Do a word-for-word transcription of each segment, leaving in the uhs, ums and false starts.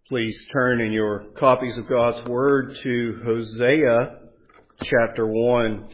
Please turn in your copies of God's Word to Hosea chapter one.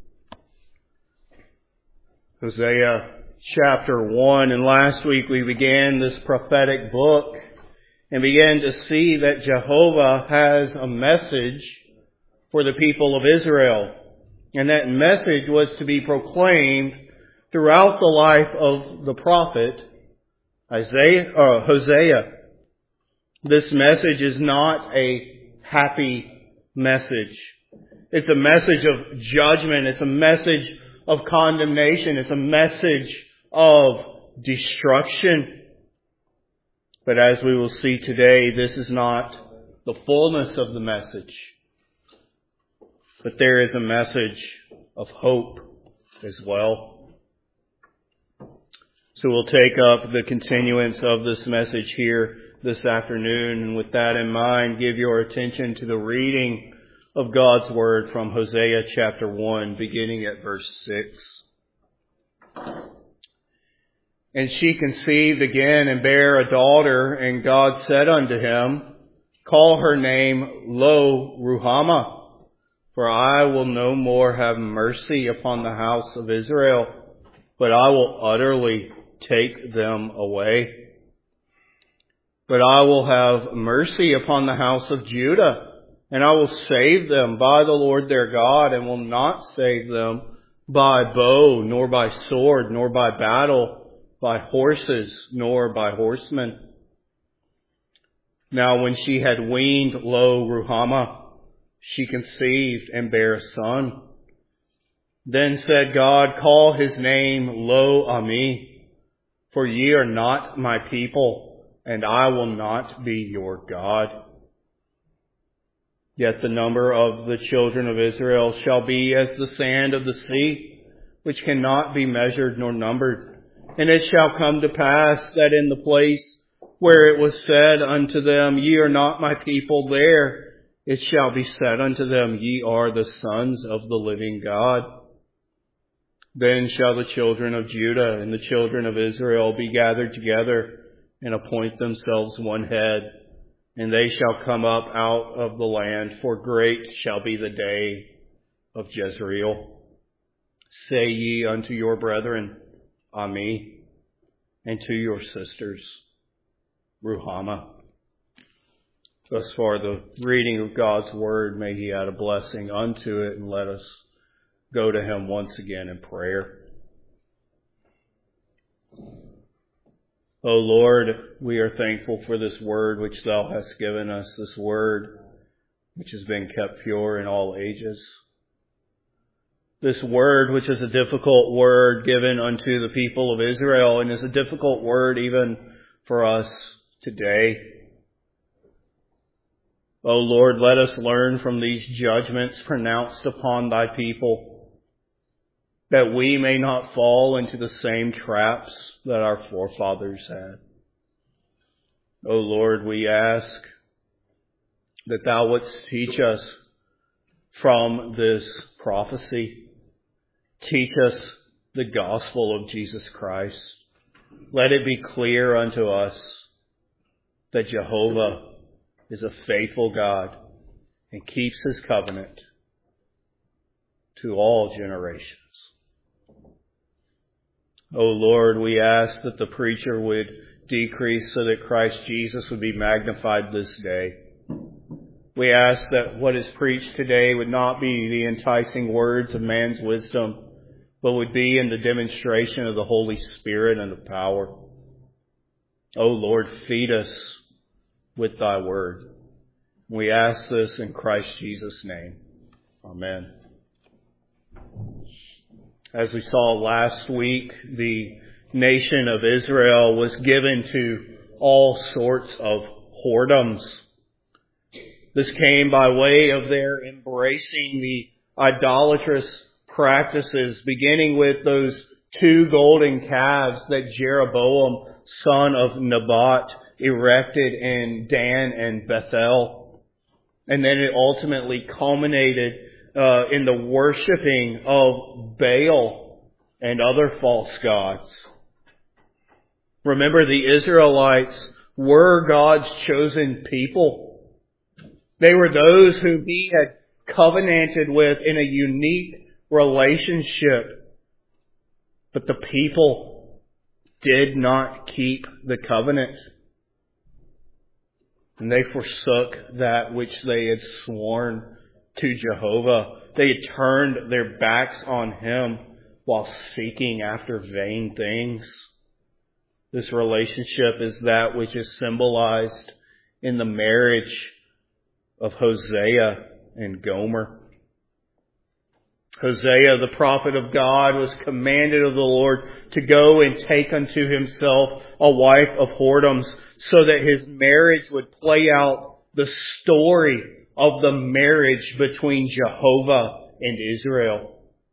Hosea chapter one. And last week we began this prophetic book and began to see that Jehovah has a message for the people of Israel. And that message was to be proclaimed throughout the life of the prophet Isaiah, uh, Hosea. This message is not a happy message. It's a message of judgment. It's a message of condemnation. It's a message of destruction. But as we will see today, this is not the fullness of the message. But there is a message of hope as well. So we'll take up the continuance of this message here this afternoon, and with that in mind, give your attention to the reading of God's Word from Hosea chapter one, beginning at verse six. And she conceived again and bare a daughter, and God said unto him, Call her name Lo Ruhamah, for I will no more have mercy upon the house of Israel, but I will utterly take them away. But I will have mercy upon the house of Judah, and I will save them by the Lord their God, and will not save them by bow, nor by sword, nor by battle, by horses, nor by horsemen. Now when she had weaned Lo Ruhamah, she conceived and bare a son. Then said God, Call his name Lo Ami, for ye are not my people, and I will not be your God. Yet the number of the children of Israel shall be as the sand of the sea, which cannot be measured nor numbered. And it shall come to pass that in the place where it was said unto them, Ye are not my people, there it shall be said unto them, Ye are the sons of the living God. Then shall the children of Judah and the children of Israel be gathered together, and appoint themselves one head, and they shall come up out of the land, for great shall be the day of Jezreel. Say ye unto your brethren, Ami, and to your sisters, Ruhamah. Thus far the reading of God's Word. May He add a blessing unto it, and let us go to Him once again in prayer. O Lord, we are thankful for this word which Thou hast given us, this word which has been kept pure in all ages. This word which is a difficult word given unto the people of Israel, and is a difficult word even for us today. O Lord, let us learn from these judgments pronounced upon Thy people, that we may not fall into the same traps that our forefathers had. O Lord, we ask that Thou wouldst teach us from this prophecy. Teach us the gospel of Jesus Christ. Let it be clear unto us that Jehovah is a faithful God and keeps His covenant to all generations. O Lord, we ask that the preacher would decrease so that Christ Jesus would be magnified this day. We ask that what is preached today would not be the enticing words of man's wisdom, but would be in the demonstration of the Holy Spirit and of power. O Lord, feed us with Thy word. We ask this in Christ Jesus' name. Amen. As we saw last week, the nation of Israel was given to all sorts of whoredoms. This came by way of their embracing the idolatrous practices, beginning with those two golden calves that Jeroboam, son of Nebat, erected in Dan and Bethel. And then it ultimately culminated uh, in the worshiping of Baal and other false gods. Remember, the Israelites were God's chosen people. They were those whom He had covenanted with in a unique relationship. But the people did not keep the covenant. And they forsook that which they had sworn to Jehovah. They had turned their backs on Him while seeking after vain things. This relationship is that which is symbolized in the marriage of Hosea and Gomer. Hosea, the prophet of God, was commanded of the Lord to go and take unto himself a wife of whoredoms, so that his marriage would play out the story of the marriage between Jehovah and Israel.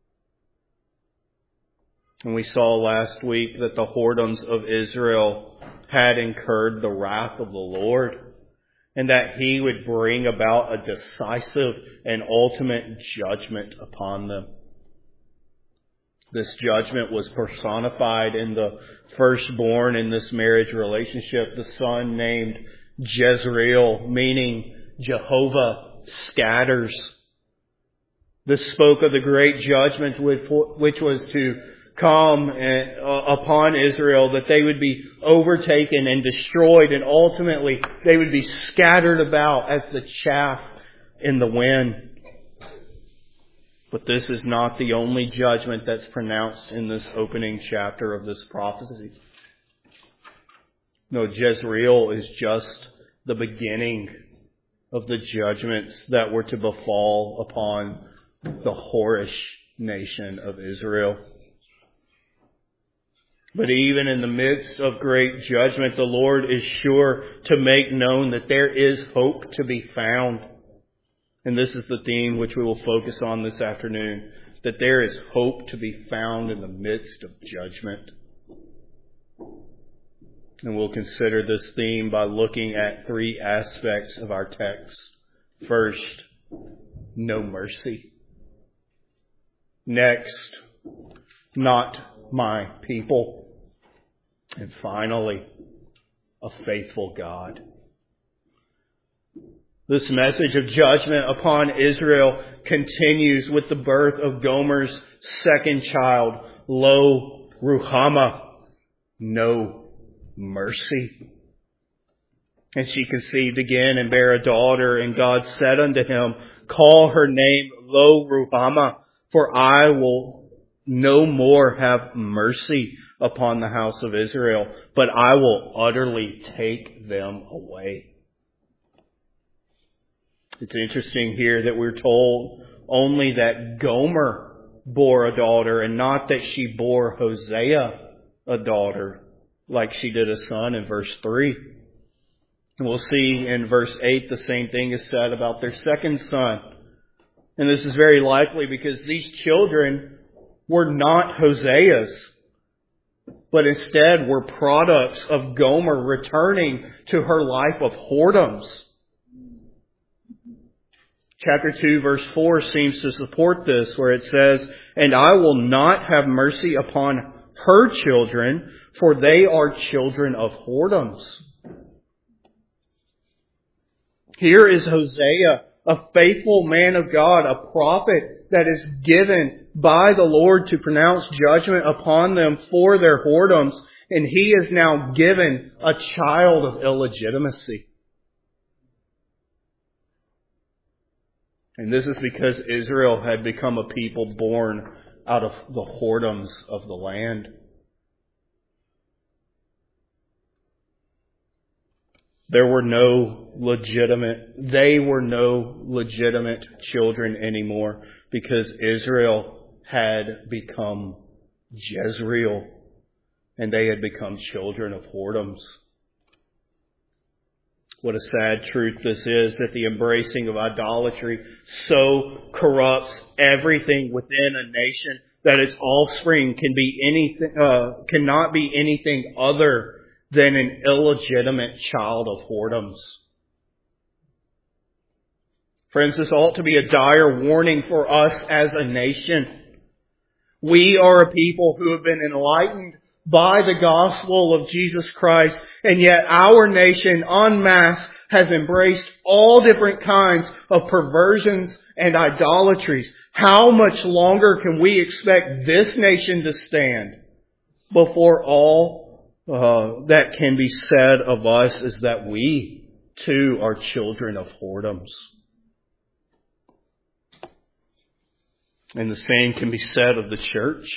And we saw last week that the whoredoms of Israel had incurred the wrath of the Lord, and that He would bring about a decisive and ultimate judgment upon them. This judgment was personified in the firstborn in this marriage relationship, the son named Jezreel, meaning Jehovah scatters. This spoke of the great judgment which was to come upon Israel, that they would be overtaken and destroyed, and ultimately they would be scattered about as the chaff in the wind. But this is not the only judgment that's pronounced in this opening chapter of this prophecy. No, Jezreel is just the beginning of the judgments that were to befall upon the whorish nation of Israel. But even in the midst of great judgment, the Lord is sure to make known that there is hope to be found. And this is the theme which we will focus on this afternoon, that there is hope to be found in the midst of judgment. And we'll consider this theme by looking at three aspects of our text. First, no mercy. Next, not my people. And finally, a faithful God. This message of judgment upon Israel continues with the birth of Gomer's second child, Lo Ruhamah, no mercy. And she conceived again and bare a daughter, and God said unto him, call her name Lo Ruhamah, for I will no more have mercy upon the house of Israel, but I will utterly take them away. It's interesting here that we're told only that Gomer bore a daughter, and not that she bore Hosea a daughter, like she did a son in verse three. And we'll see in verse eight the same thing is said about their second son. And this is very likely because these children were not Hosea's, but instead were products of Gomer returning to her life of whoredoms. Chapter two, verse four seems to support this, where it says, and I will not have mercy upon her children, for they are children of whoredoms. Here is Hosea, a faithful man of God, a prophet that is given by the Lord to pronounce judgment upon them for their whoredoms, and he is now given a child of illegitimacy. And this is because Israel had become a people born out of the whoredoms of the land. There were no legitimate, they were no legitimate children anymore, because Israel had become Jezreel, and they had become children of whoredoms. What a sad truth this is, that the embracing of idolatry so corrupts everything within a nation that its offspring can be anything, uh, cannot be anything other than an illegitimate child of whoredoms. Friends, this ought to be a dire warning for us as a nation. We are a people who have been enlightened by the gospel of Jesus Christ, and yet our nation en masse has embraced all different kinds of perversions and idolatries. How much longer can we expect this nation to stand before all uh, that can be said of us is that we too are children of whoredoms? And the same can be said of the church.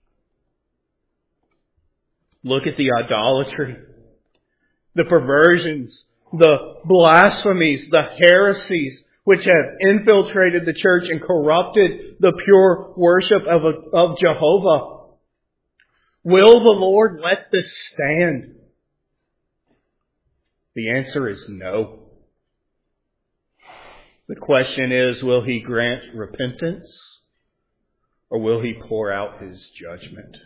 Look at the idolatry, the perversions, the blasphemies, the heresies which have infiltrated the church and corrupted the pure worship of, of Jehovah. Will the Lord let this stand? The answer is no. The question is, will He grant repentance or will He pour out His judgment?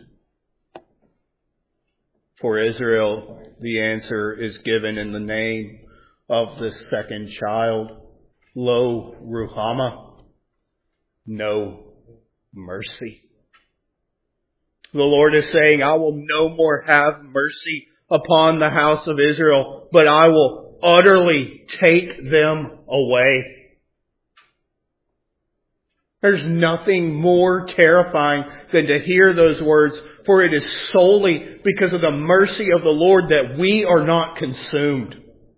For Israel, the answer is given in the name of the second child. Lo Ruhamah, no mercy. The Lord is saying, I will no more have mercy upon the house of Israel, but I will utterly take them away. There's nothing more terrifying than to hear those words, for it is solely because of the mercy of the Lord that we are not consumed.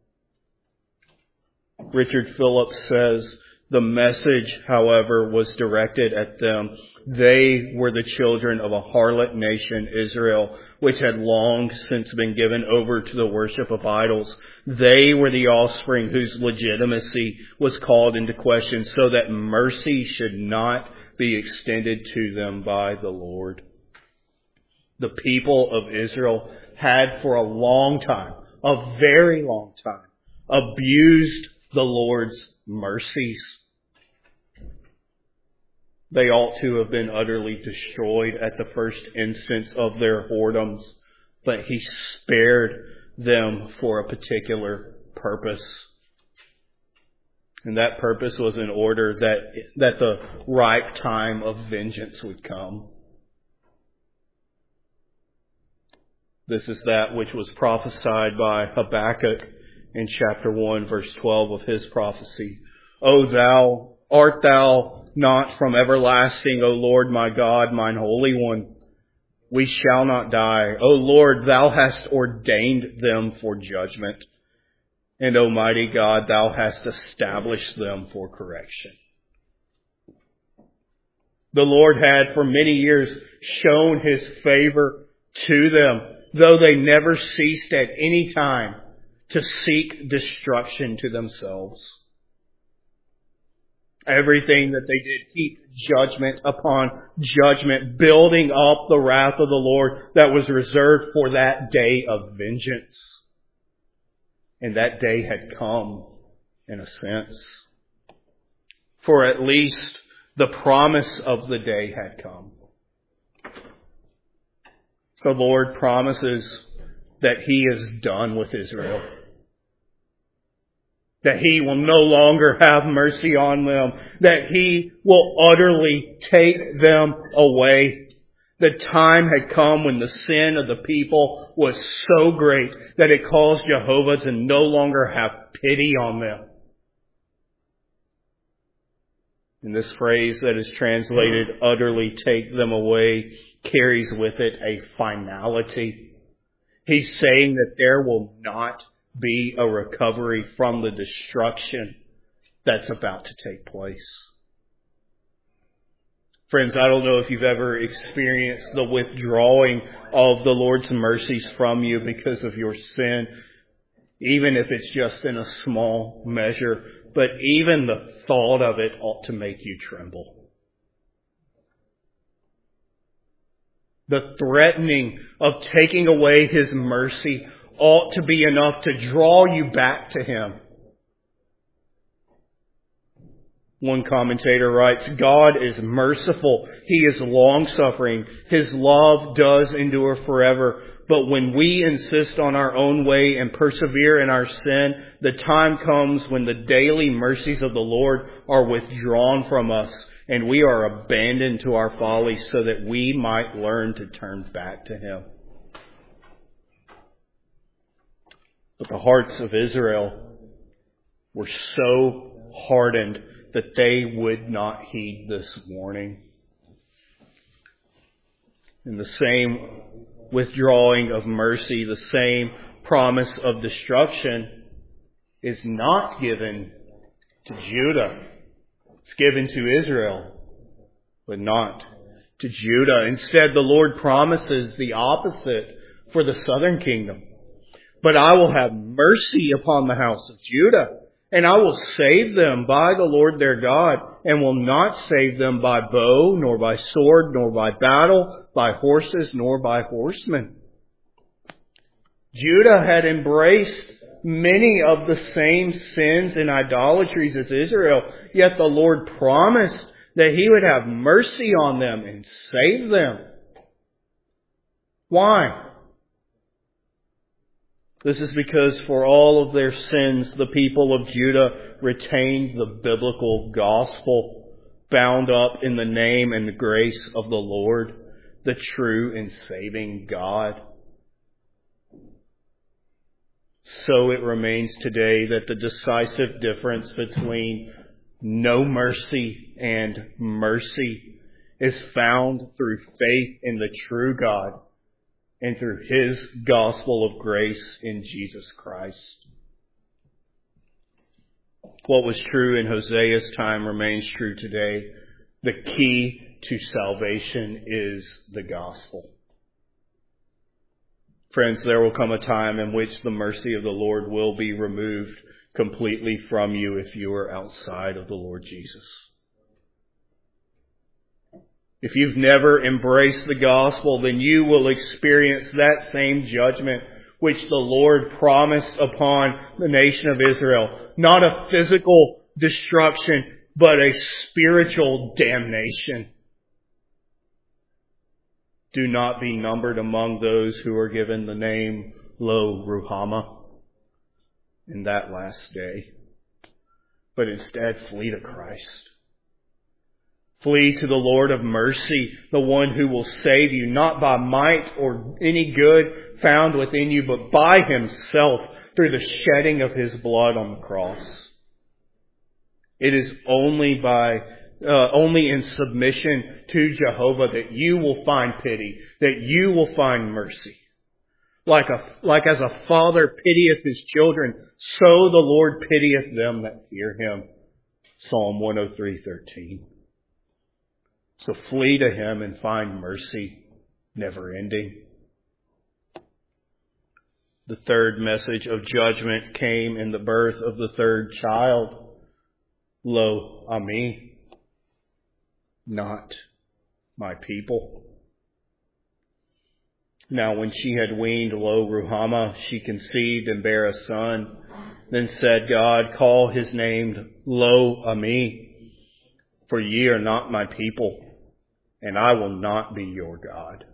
Richard Phillips says, the message, however, was directed at them. They were the children of a harlot nation, Israel, which had long since been given over to the worship of idols. They were the offspring whose legitimacy was called into question, so that mercy should not be extended to them by the Lord. The people of Israel had for a long time, a very long time, abused the Lord's mercies. They ought to have been utterly destroyed at the first instance of their whoredoms, but He spared them for a particular purpose. And that purpose was in order that, that the ripe time of vengeance would come. This is that which was prophesied by Habakkuk in chapter one, verse twelve of his prophecy. O thou, art thou not from everlasting, O Lord my God, mine Holy One? We shall not die. O Lord, thou hast ordained them for judgment. And Almighty God, thou hast established them for correction. The Lord had for many years shown His favor to them, though they never ceased at any time to seek destruction to themselves. Everything that they did heaped judgment upon judgment, building up the wrath of the Lord that was reserved for that day of vengeance. And that day had come, in a sense. For at least the promise of the day had come. The Lord promises that He is done with Israel. That He will no longer have mercy on them. That He will utterly take them away. The time had come when the sin of the people was so great that it caused Jehovah to no longer have pity on them. And this phrase that is translated, utterly take them away, carries with it a finality. He's saying that there will not be a recovery from the destruction that's about to take place. Friends, I don't know if you've ever experienced the withdrawing of the Lord's mercies from you because of your sin, even if it's just in a small measure. But even the thought of it ought to make you tremble. The threatening of taking away His mercy ought to be enough to draw you back to Him. One commentator writes, God is merciful. He is long-suffering. His love does endure forever. But when we insist on our own way and persevere in our sin, the time comes when the daily mercies of the Lord are withdrawn from us and we are abandoned to our folly so that we might learn to turn back to Him. But the hearts of Israel were so hardened that they would not heed this warning. And the same withdrawing of mercy, the same promise of destruction is not given to Judah. It's given to Israel, but not to Judah. Instead, the Lord promises the opposite for the southern kingdom. But I will have mercy upon the house of Judah, and I will save them by the Lord their God, and will not save them by bow, nor by sword, nor by battle, by horses, nor by horsemen. Judah had embraced many of the same sins and idolatries as Israel, yet the Lord promised that He would have mercy on them and save them. Why? This is because for all of their sins, the people of Judah retained the biblical gospel, bound up in the name and the grace of the Lord, the true and saving God. So it remains today that the decisive difference between no mercy and mercy is found through faith in the true God and through His gospel of grace in Jesus Christ. What was true in Hosea's time remains true today. The key to salvation is the gospel. Friends, there will come a time in which the mercy of the Lord will be removed completely from you if you are outside of the Lord Jesus. If you've never embraced the gospel, then you will experience that same judgment which the Lord promised upon the nation of Israel. Not a physical destruction, but a spiritual damnation. Do not be numbered among those who are given the name Lo Ruhamah in that last day, but instead flee to Christ. Flee to the Lord of mercy, the one who will save you, not by might or any good found within you, but by Himself through the shedding of His blood on the cross. It is only by, uh, only in submission to Jehovah that you will find pity, that you will find mercy. Like a, like as a father pitieth his children, so the Lord pitieth them that fear Him. Psalm one oh three thirteen. So flee to Him and find mercy, never ending. The third message of judgment came in the birth of the third child. Lo Ami, not my people. Now when she had weaned Lo Ruhamah, she conceived and bare a son. Then said God, call his name Lo Ami, for ye are not my people, and I will not be your God.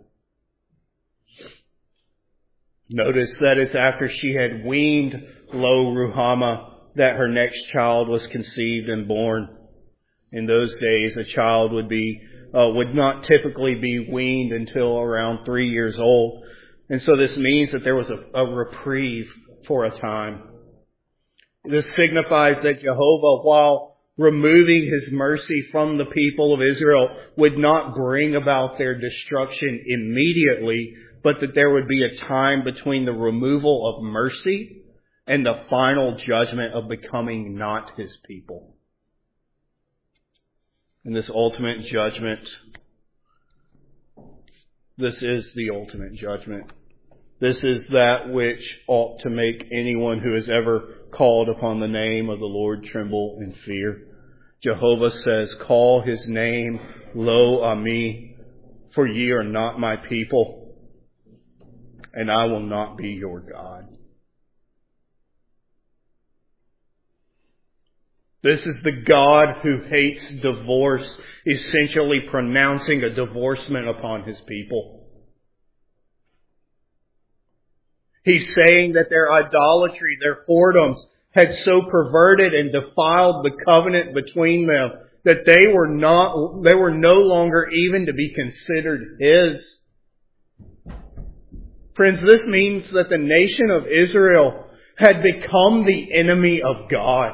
Notice that it's after she had weaned Lo Ruhamah that her next child was conceived and born. In those days, a child would be uh, would not typically be weaned until around three years old. And so this means that there was a, a reprieve for a time. This signifies that Jehovah, while removing His mercy from the people of Israel, would not bring about their destruction immediately, but that there would be a time between the removal of mercy and the final judgment of becoming not His people. And this ultimate judgment, this is the ultimate judgment. This is that which ought to make anyone who has ever called upon the name of the Lord tremble in fear. Jehovah says, call His name Lo Ami, for ye are not my people, and I will not be your God. This is the God who hates divorce, essentially pronouncing a divorcement upon His people. He's saying that their idolatry, their whoredoms, had so perverted and defiled the covenant between them that they were not, they were no longer even to be considered His. Friends, this means that the nation of Israel had become the enemy of God.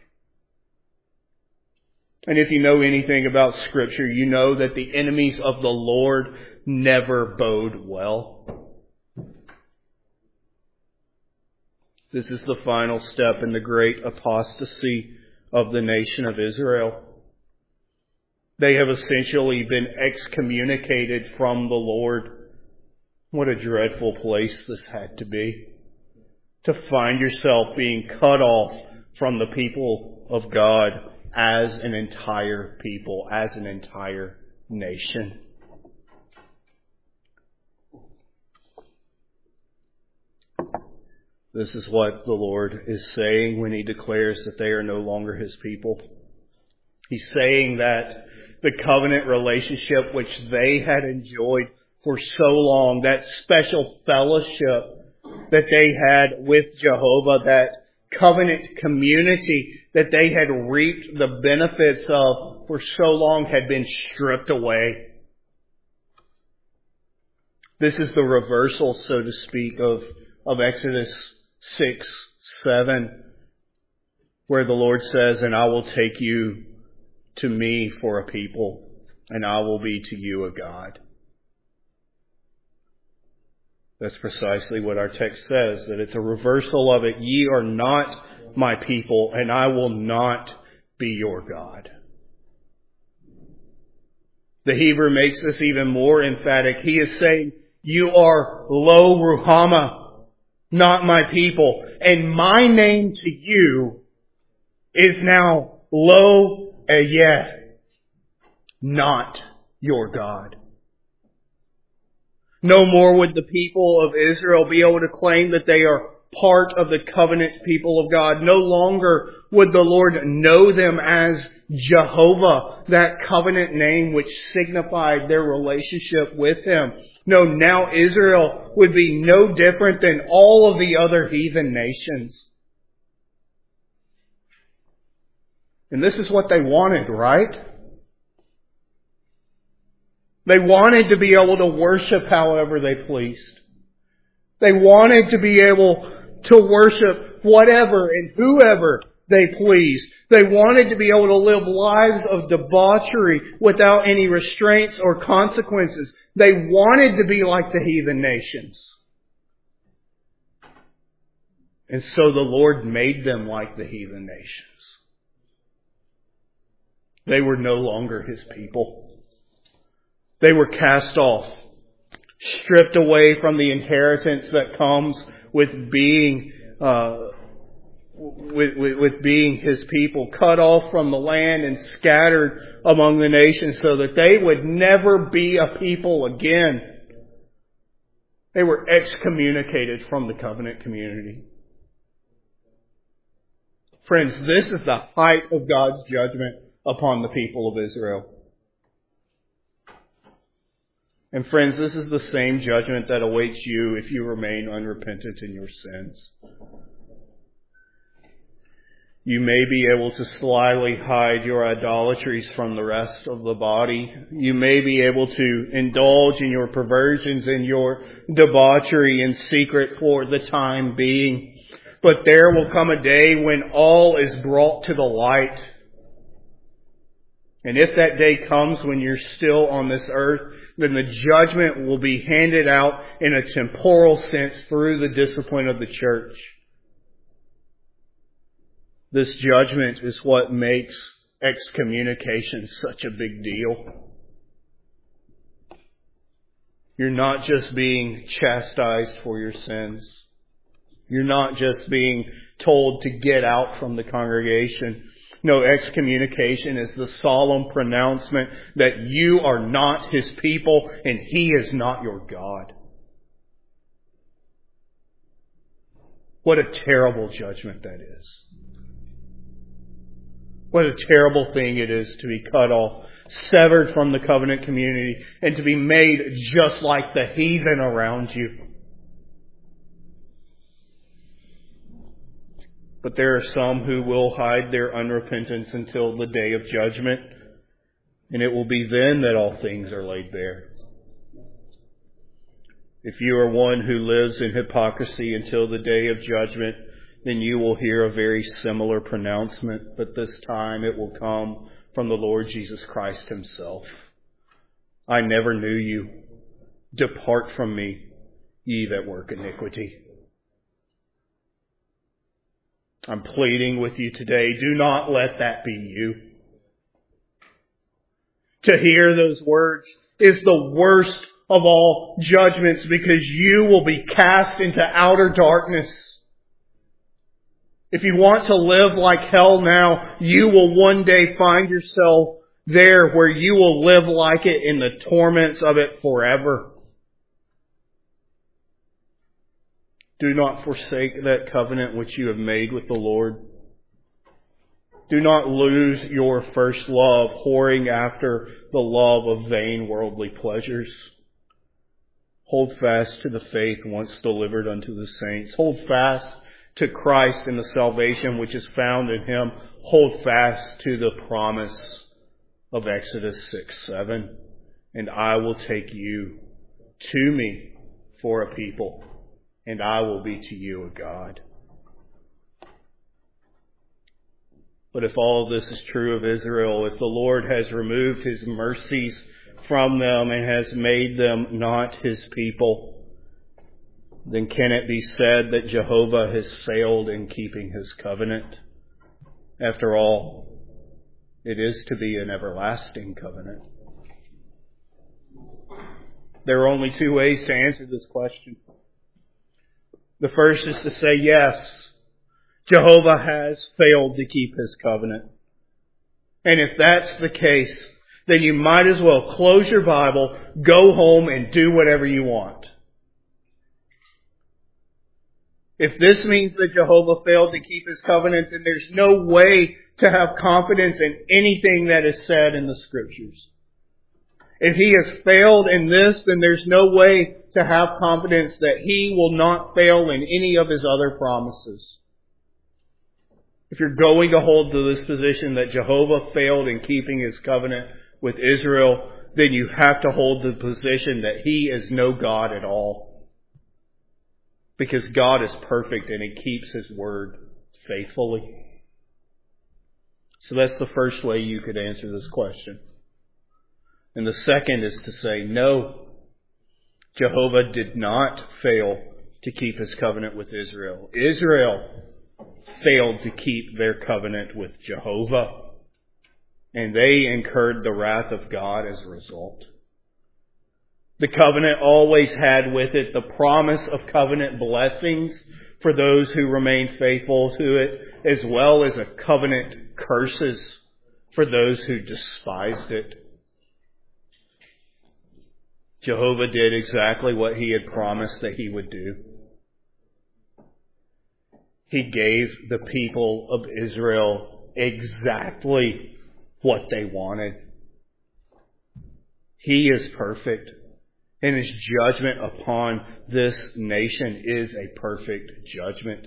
And if you know anything about Scripture, you know that the enemies of the Lord never bode well. This is the final step in the great apostasy of the nation of Israel. They have essentially been excommunicated from the Lord. What a dreadful place this had to be. To find yourself being cut off from the people of God as an entire people, as an entire nation. This is what the Lord is saying when He declares that they are no longer His people. He's saying that the covenant relationship which they had enjoyed for so long, that special fellowship that they had with Jehovah, that covenant community that they had reaped the benefits of for so long, had been stripped away. This is the reversal, so to speak, of, of Exodus six, seven, where the Lord says, "And I will take you to me for a people, and I will be to you a God." That's precisely what our text says, that it's a reversal of it. Ye are not my people, and I will not be your God. The Hebrew makes this even more emphatic. He is saying, you are Lo Ruhama, not my people. And my name to you is now Lo Eyeh, not your God. No more would the people of Israel be able to claim that they are part of the covenant people of God. No longer would the Lord know them as Jehovah, that covenant name which signified their relationship with Him. No, now Israel would be no different than all of the other heathen nations. And this is what they wanted, right? They wanted to be able to worship however they pleased. They wanted to be able to worship whatever and whoever they pleased. They wanted to be able to live lives of debauchery without any restraints or consequences. They wanted to be like the heathen nations. And so the Lord made them like the heathen nations. They were no longer His people. They were cast off, stripped away from the inheritance that comes with being uh, with, with, with being His people, cut off from the land and scattered among the nations so that they would never be a people again. They were excommunicated from the covenant community. Friends, this is the height of God's judgment upon the people of Israel. And friends, this is the same judgment that awaits you if you remain unrepentant in your sins. You may be able to slyly hide your idolatries from the rest of the body. You may be able to indulge in your perversions and your debauchery in secret for the time being. But there will come a day when all is brought to the light. And if that day comes when you're still on this earth, then the judgment will be handed out in a temporal sense through the discipline of the church. This judgment is what makes excommunication such a big deal. You're not just being chastised for your sins. You're not just being told to get out from the congregation. No, excommunication is the solemn pronouncement that you are not His people and He is not your God. What a terrible judgment that is. What a terrible thing it is to be cut off, severed from the covenant community, and to be made just like the heathen around you. But there are some who will hide their unrepentance until the day of judgment, and it will be then that all things are laid bare. If you are one who lives in hypocrisy until the day of judgment, then you will hear a very similar pronouncement, but this time it will come from the Lord Jesus Christ himself. I never knew you. Depart from me, ye that work iniquity. I'm pleading with you today, do not let that be you. To hear those words is the worst of all judgments, because you will be cast into outer darkness. If you want to live like hell now, you will one day find yourself there where you will live like it in the torments of it forever. Do not forsake that covenant which you have made with the Lord. Do not lose your first love, whoring after the love of vain worldly pleasures. Hold fast to the faith once delivered unto the saints. Hold fast to Christ and the salvation which is found in him. Hold fast to the promise of Exodus six seven. And I will take you to me for a people, and I will be to you a God. But if all of this is true of Israel, if the Lord has removed his mercies from them and has made them not his people, then can it be said that Jehovah has failed in keeping his covenant? After all, it is to be an everlasting covenant. There are only two ways to answer this question. The first is to say, yes, Jehovah has failed to keep his covenant. And if that's the case, then you might as well close your Bible, go home, and do whatever you want. If this means that Jehovah failed to keep his covenant, then there's no way to have confidence in anything that is said in the Scriptures. If he has failed in this, then there's no way to have confidence that he will not fail in any of his other promises. If you're going to hold to this position that Jehovah failed in keeping his covenant with Israel, then you have to hold the position that he is no God at all. Because God is perfect and he keeps his word faithfully. So that's the first way you could answer this question. And the second is to say, no, Jehovah did not fail to keep his covenant with Israel. Israel failed to keep their covenant with Jehovah, and they incurred the wrath of God as a result. The covenant always had with it the promise of covenant blessings for those who remain faithful to it, as well as a covenant curses for those who despised it. Jehovah did exactly what he had promised that he would do. He gave the people of Israel exactly what they wanted. He is perfect, and his judgment upon this nation is a perfect judgment.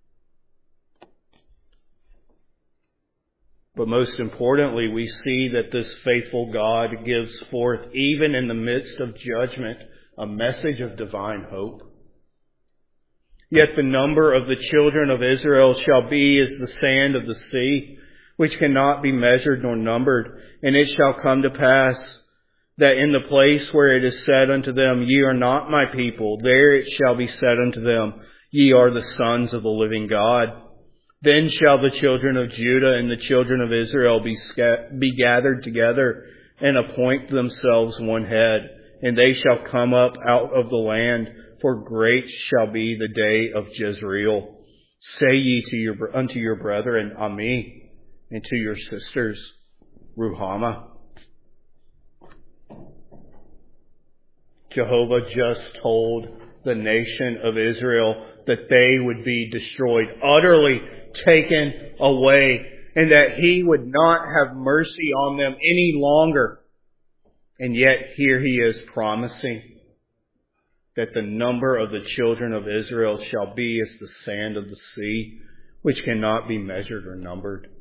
But most importantly, we see that this faithful God gives forth, even in the midst of judgment, a message of divine hope. Yet the number of the children of Israel shall be as the sand of the sea, which cannot be measured nor numbered. And it shall come to pass that in the place where it is said unto them, Ye are not my people, there it shall be said unto them, Ye are the sons of the living God. Then shall the children of Judah and the children of Israel be, sca- be gathered together and appoint themselves one head, and they shall come up out of the land, for great shall be the day of Jezreel. Say ye to your, unto your brethren, Ami, and to your sisters, Ruhamah. Jehovah just told the nation of Israel that they would be destroyed, utterly taken away, and that he would not have mercy on them any longer. And yet here he is promising that the number of the children of Israel shall be as the sand of the sea, which cannot be measured or numbered.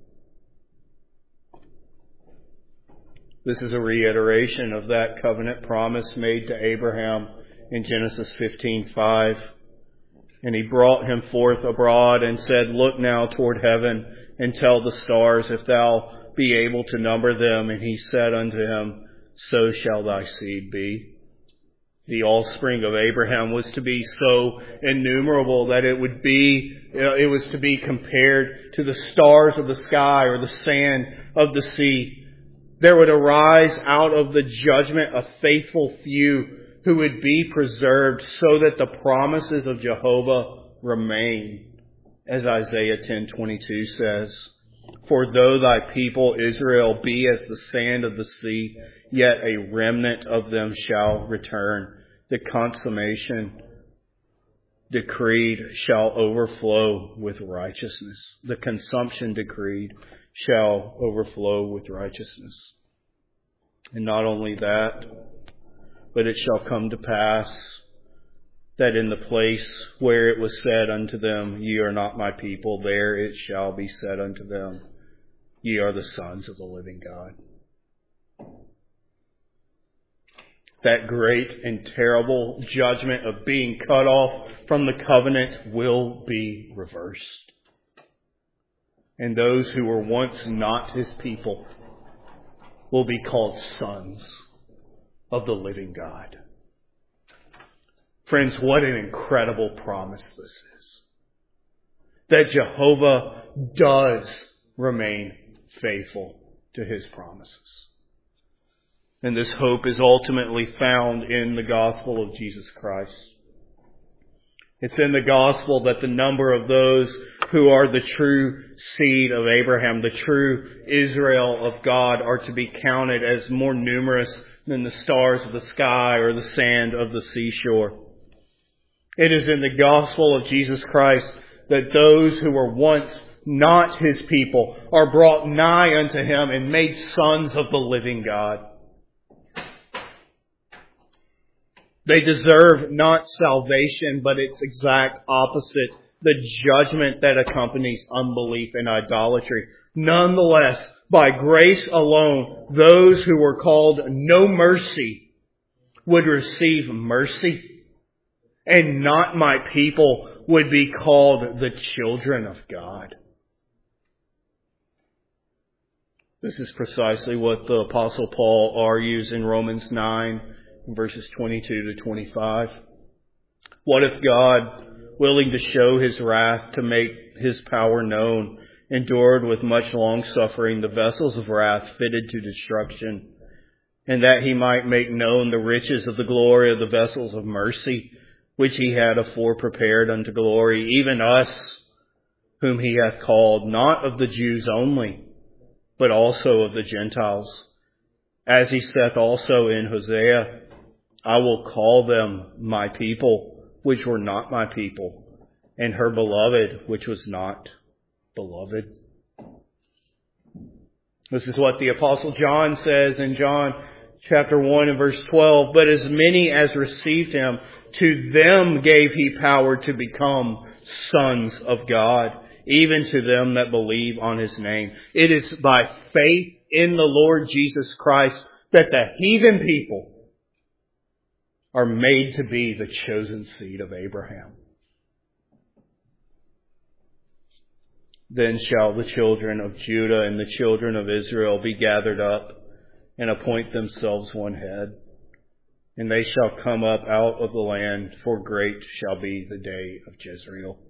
This is a reiteration of that covenant promise made to Abraham in Genesis fifteen five. And he brought him forth abroad and said, Look now toward heaven and tell the stars if thou be able to number them. And he said unto him, So shall thy seed be. The offspring of Abraham was to be so innumerable that it would be, it was to be compared to the stars of the sky or the sand of the sea. There would arise out of the judgment a faithful few who would be preserved so that the promises of Jehovah remain. As Isaiah ten twenty-two says, For though thy people Israel be as the sand of the sea, yet a remnant of them shall return. The consummation decreed shall overflow with righteousness. The consumption decreed shall overflow with righteousness. And not only that, but it shall come to pass that in the place where it was said unto them, Ye are not my people, there it shall be said unto them, Ye are the sons of the living God. That great and terrible judgment of being cut off from the covenant will be reversed. And those who were once not his people will be called sons of the living God. Friends, what an incredible promise this is. That Jehovah does remain faithful to his promises. And this hope is ultimately found in the gospel of Jesus Christ. It's in the gospel that the number of those who are the true seed of Abraham, the true Israel of God, are to be counted as more numerous than the stars of the sky or the sand of the seashore. It is in the gospel of Jesus Christ that those who were once not his people are brought nigh unto him and made sons of the living God. They deserve not salvation, but its exact opposite, the judgment that accompanies unbelief and idolatry. Nonetheless, by grace alone, those who were called no mercy would receive mercy, and not my people would be called the children of God. This is precisely what the Apostle Paul argues in Romans nine, verses twenty-two to twenty-five. What if God, willing to show his wrath to make his power known, endured with much long suffering the vessels of wrath fitted to destruction, and that he might make known the riches of the glory of the vessels of mercy, which he had afore prepared unto glory, even us, whom he hath called, not of the Jews only, but also of the Gentiles. As he saith also in Hosea, I will call them my people, which were not my people, and her beloved, which was not beloved. This is what the Apostle John says in John chapter one and verse twelve. But as many as received him, to them gave he power to become sons of God, even to them that believe on his name. It is by faith in the Lord Jesus Christ that the heathen people are made to be the chosen seed of Abraham. Then shall the children of Judah and the children of Israel be gathered up and appoint themselves one head. And they shall come up out of the land, for great shall be the day of Jezreel.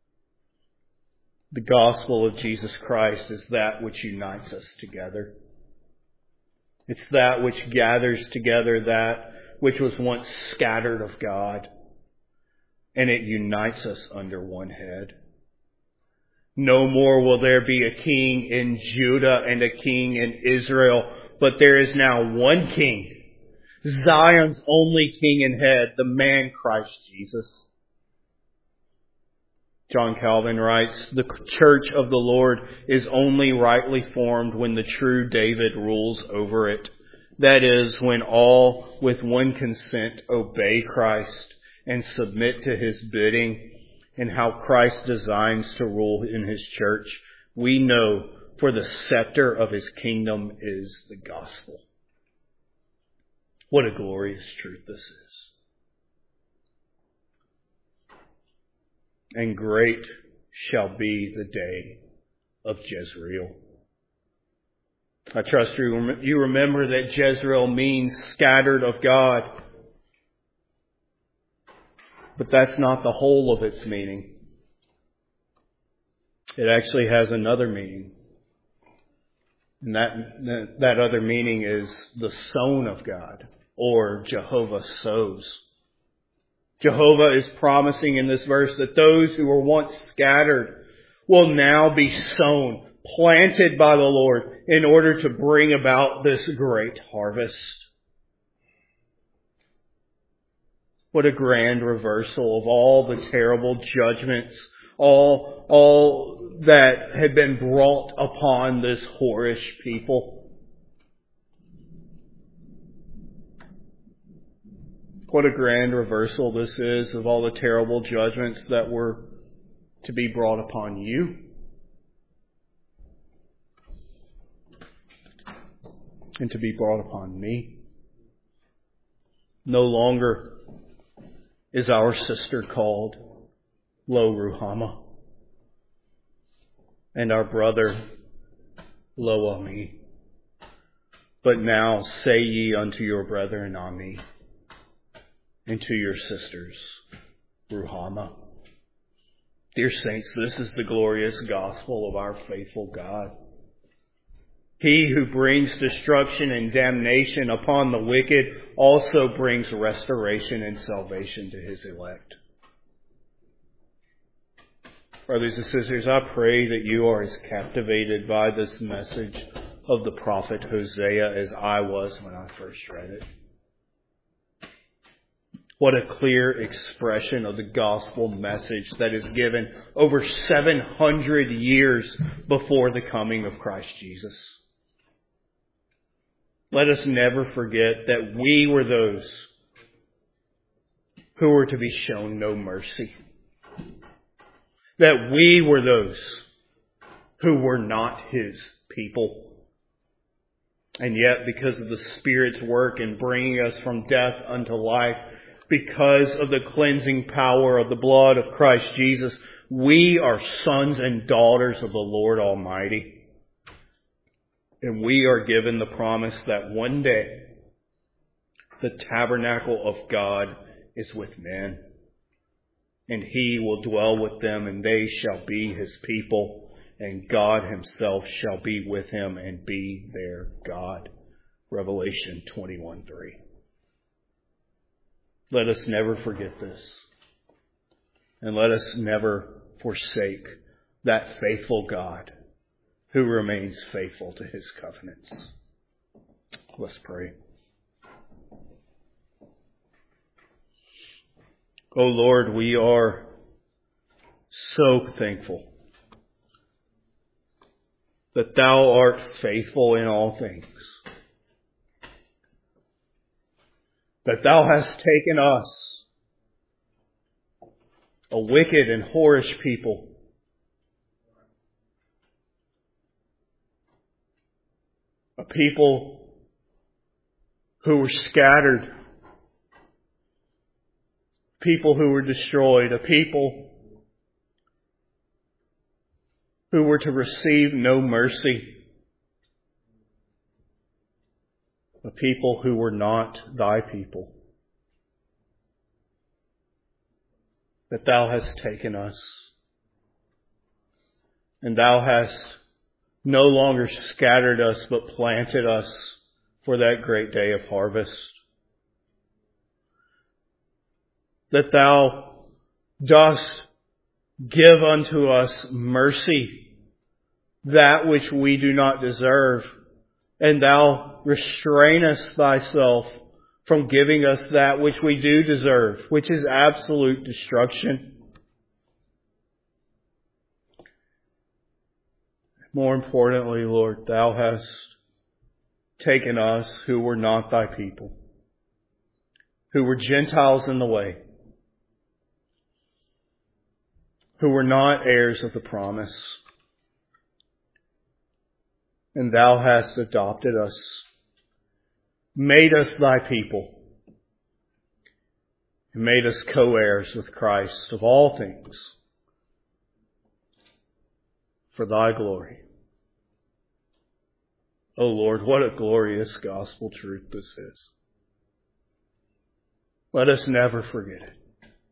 The gospel of Jesus Christ is that which unites us together. It's that which gathers together that which was once scattered of God, and it unites us under one head. No more will there be a king in Judah and a king in Israel, but there is now one king, Zion's only king and head, the man Christ Jesus. John Calvin writes, the church of the Lord is only rightly formed when the true David rules over it. That is, when all with one consent obey Christ and submit to his bidding, and how Christ designs to rule in his church. We know, for the scepter of his kingdom is the gospel. What a glorious truth this is. and great shall be the day of Jezreel. I trust you remember that Jezreel means scattered of God. But that's not the whole of its meaning. It actually has another meaning. And that, that other meaning is the sown of God, or Jehovah sows. Jehovah is promising in this verse that those who were once scattered will now be sown, planted by the Lord in order to bring about this great harvest. What a grand reversal of all the terrible judgments, all, all that had been brought upon this whorish people. What a grand reversal this is of all the terrible judgments that were to be brought upon you. And to be brought upon me. No longer is our sister called Lo Ruhamah, and our brother Lo Ami. But now say ye unto your brethren Ami, and to your sisters Ruhamah. Dear saints, this is the glorious gospel of our faithful God. He who brings destruction and damnation upon the wicked also brings restoration and salvation to His elect. Brothers and sisters, I pray that you are as captivated by this message of the prophet Hosea as I was when I first read it. What a clear expression of the gospel message that is given over seven hundred years before the coming of Christ Jesus. Let us never forget that we were those who were to be shown no mercy. That we were those who were not His people. And yet, because of the Spirit's work in bringing us from death unto life, because of the cleansing power of the blood of Christ Jesus, we are sons and daughters of the Lord Almighty. And we are given the promise that one day the tabernacle of God is with men. And He will dwell with them, and they shall be His people. And God Himself shall be with him and be their God. Revelation twenty-one three. Let us never forget this. And let us never forsake that faithful God who remains faithful to His covenants. Let's pray. O Lord, we are so thankful that Thou art faithful in all things. That Thou hast taken us, a wicked and whorish people, a people who were scattered, people who were destroyed, a people who were to receive no mercy, a people who were not Thy people. That Thou hast taken us, and Thou hast no longer scattered us, but planted us for that great day of harvest. That Thou dost give unto us mercy, that which we do not deserve, and Thou restrainest Thyself from giving us that which we do deserve, which is absolute destruction. More importantly, Lord, Thou hast taken us who were not Thy people, who were Gentiles in the way, who were not heirs of the promise, and Thou hast adopted us, made us Thy people, and made us co-heirs with Christ of all things, for thy glory. O Lord, what a glorious gospel truth this is. Let us never forget it.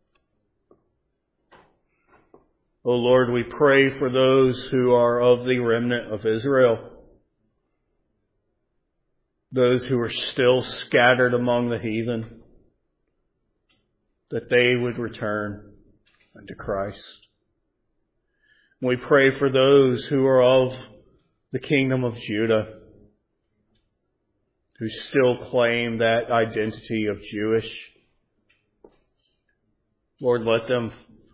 O Lord, we pray for those who are of the remnant of Israel, those who are still scattered among the heathen, that they would return unto Christ. We pray for those who are of the kingdom of Judah, who still claim that identity of Jewish. Lord, let them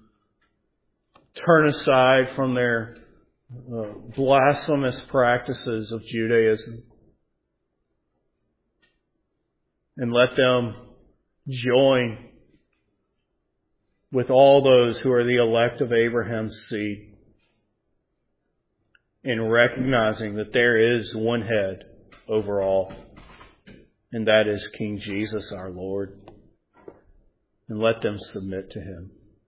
turn aside from their uh, blasphemous practices of Judaism and let them join with all those who are the elect of Abraham's seed in recognizing that there is one head over all, and that is King Jesus our Lord. And let them submit to him.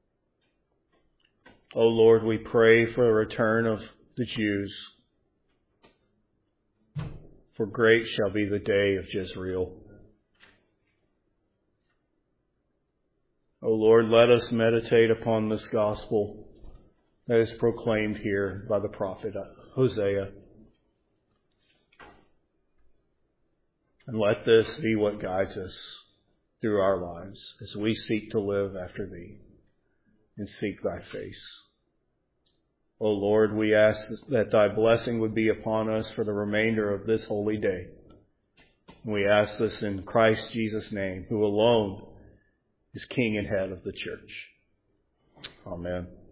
O Lord, we pray for the return of the Jews. For great shall be the day of Jezreel. O Lord, let us meditate upon this gospel that is proclaimed here by the prophet Hosea. And let this be what guides us through our lives as we seek to live after thee and seek thy face. O Lord, we ask that thy blessing would be upon us for the remainder of this holy day. We ask this in Christ Jesus' name, who alone is King and head of the church. Amen.